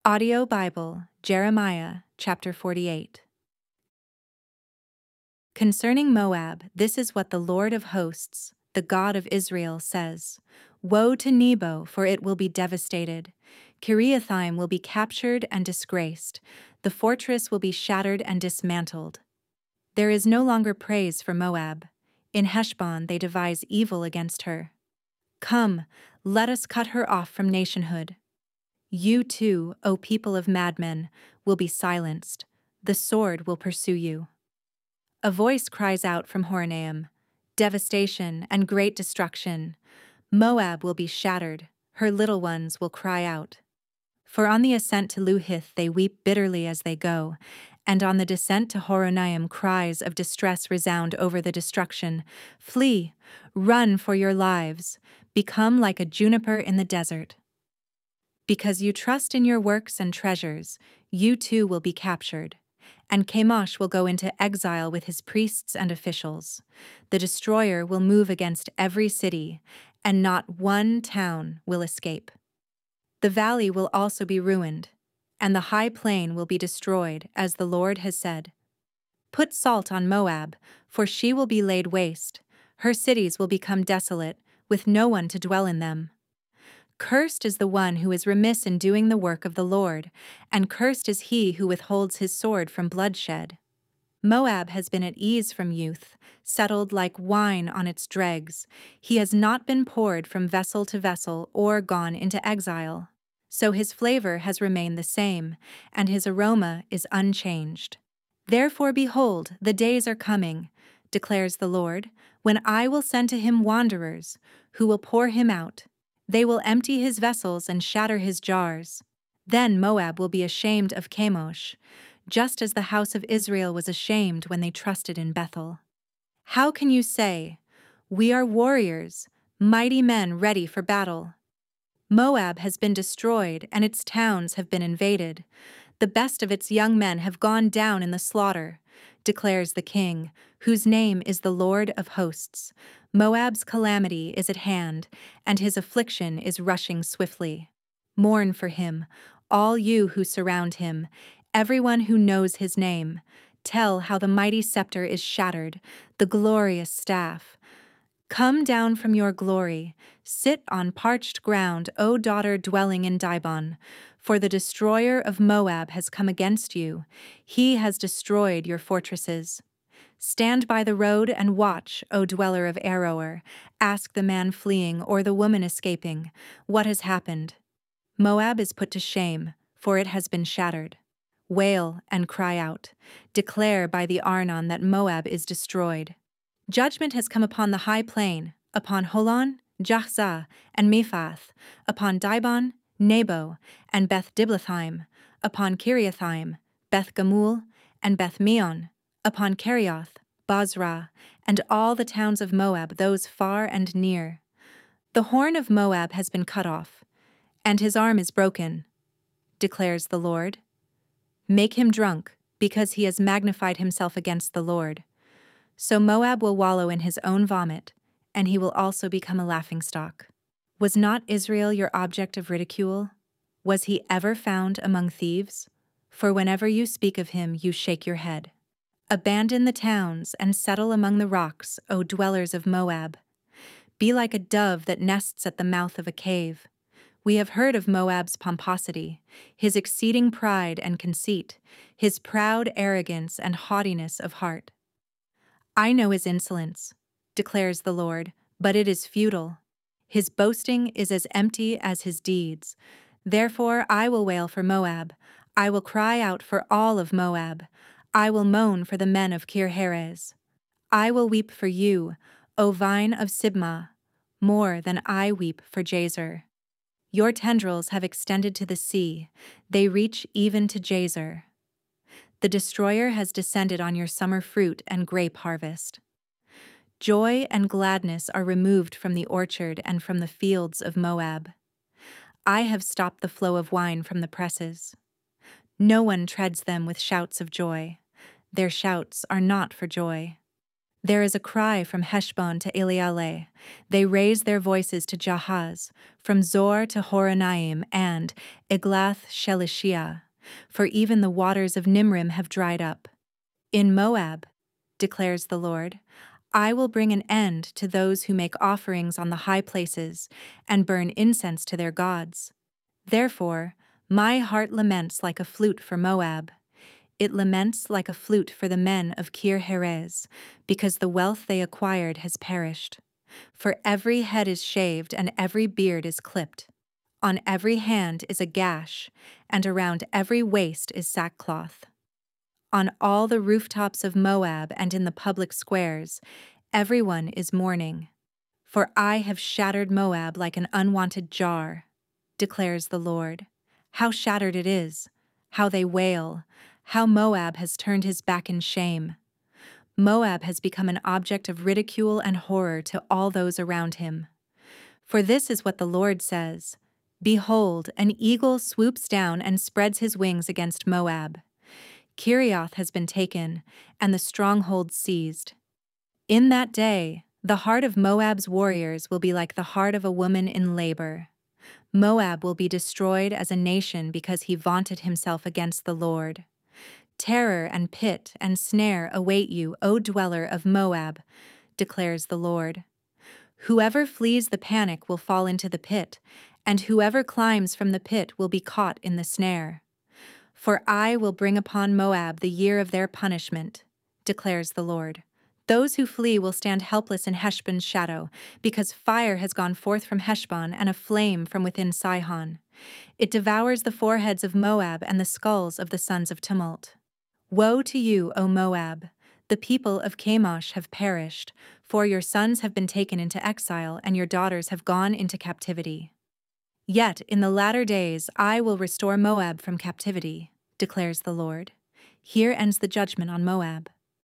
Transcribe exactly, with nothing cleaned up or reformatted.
Audio Bible, Jeremiah, chapter forty-eight. Concerning Moab, this is what the Lord of hosts, the God of Israel, says. Woe to Nebo, for it will be devastated. Kiriathaim will be captured and disgraced. The fortress will be shattered and dismantled. There is no longer praise for Moab. In Heshbon they devise evil against her. Come, let us cut her off from nationhood. You too, O people of madmen, will be silenced. The sword will pursue you. A voice cries out from Horonaim, devastation and great destruction. Moab will be shattered, her little ones will cry out. For on the ascent to Luhith they weep bitterly as they go, and on the descent to Horonaim cries of distress resound over the destruction. Flee, run for your lives, become like a juniper in the desert. Because you trust in your works and treasures, you too will be captured, and Chemosh will go into exile with his priests and officials. The destroyer will move against every city, and not one town will escape. The valley will also be ruined, and the high plain will be destroyed, as the Lord has said. Put salt on Moab, for she will be laid waste. Her cities will become desolate, with no one to dwell in them. Cursed is the one who is remiss in doing the work of the Lord, and cursed is he who withholds his sword from bloodshed. Moab has been at ease from youth, settled like wine on its dregs. He has not been poured from vessel to vessel or gone into exile. So his flavor has remained the same, and his aroma is unchanged. Therefore, behold, the days are coming, declares the Lord, when I will send to him wanderers, who will pour him out. They will empty his vessels and shatter his jars. Then Moab will be ashamed of Chemosh, just as the house of Israel was ashamed when they trusted in Bethel. How can you say, "We are warriors, mighty men ready for battle"? Moab has been destroyed and its towns have been invaded. The best of its young men have gone down in the slaughter, declares the King, whose name is the Lord of hosts. Moab's calamity is at hand, and his affliction is rushing swiftly. Mourn for him, all you who surround him, everyone who knows his name. Tell how the mighty scepter is shattered, the glorious staff. Come down from your glory, sit on parched ground, O daughter dwelling in Dibon, for the destroyer of Moab has come against you. He has destroyed your fortresses. Stand by the road and watch, O dweller of Aroer. Ask the man fleeing or the woman escaping, what has happened? Moab is put to shame, for it has been shattered. Wail and cry out. Declare by the Arnon that Moab is destroyed. Judgment has come upon the high plain, upon Holon, Jahzah, and Mephath, upon Dibon, Nebo, and Beth Diblathaim, upon Kiriathaim, Beth Gamul, and Beth Meon, upon Kerioth, Bozrah, and all the towns of Moab, those far and near. The horn of Moab has been cut off, and his arm is broken, declares the Lord. Make him drunk, because he has magnified himself against the Lord. So Moab will wallow in his own vomit, and he will also become a laughingstock. Was not Israel your object of ridicule? Was he ever found among thieves? For whenever you speak of him, you shake your head. Abandon the towns and settle among the rocks, O dwellers of Moab. Be like a dove that nests at the mouth of a cave. We have heard of Moab's pomposity, his exceeding pride and conceit, his proud arrogance and haughtiness of heart. I know his insolence, declares the Lord, but it is futile. His boasting is as empty as his deeds. Therefore I will wail for Moab. I will cry out for all of Moab. I will moan for the men of Kir-Heres. I will weep for you, O vine of Sibmah, more than I weep for Jazer. Your tendrils have extended to the sea. They reach even to Jazer. The destroyer has descended on your summer fruit and grape harvest. Joy and gladness are removed from the orchard and from the fields of Moab. I have stopped the flow of wine from the presses. No one treads them with shouts of joy. Their shouts are not for joy. There is a cry from Heshbon to Elealeh. They raise their voices to Jahaz, from Zor to Horonaim and Eglath Shelishiyah, for even the waters of Nimrim have dried up. In Moab, declares the Lord, I will bring an end to those who make offerings on the high places and burn incense to their gods. Therefore, my heart laments like a flute for Moab. It laments like a flute for the men of Kir Herez, because the wealth they acquired has perished. For every head is shaved and every beard is clipped. On every hand is a gash, and around every waist is sackcloth. On all the rooftops of Moab and in the public squares, everyone is mourning. For I have shattered Moab like an unwanted jar, declares the Lord. How shattered it is, how they wail, how Moab has turned his back in shame. Moab has become an object of ridicule and horror to all those around him. For this is what the Lord says, Behold, an eagle swoops down and spreads his wings against Moab. Kirioth has been taken, and the stronghold seized. In that day, the heart of Moab's warriors will be like the heart of a woman in labor. Moab will be destroyed as a nation because he vaunted himself against the Lord. Terror and pit and snare await you, O dweller of Moab, declares the Lord. Whoever flees the panic will fall into the pit, and whoever climbs from the pit will be caught in the snare. For I will bring upon Moab the year of their punishment, declares the Lord. Those who flee will stand helpless in Heshbon's shadow, because fire has gone forth from Heshbon and a flame from within Sihon. It devours the foreheads of Moab and the skulls of the sons of tumult. Woe to you, O Moab! The people of Chemosh have perished, for your sons have been taken into exile and your daughters have gone into captivity. Yet in the latter days I will restore Moab from captivity, declares the Lord. Here ends the judgment on Moab.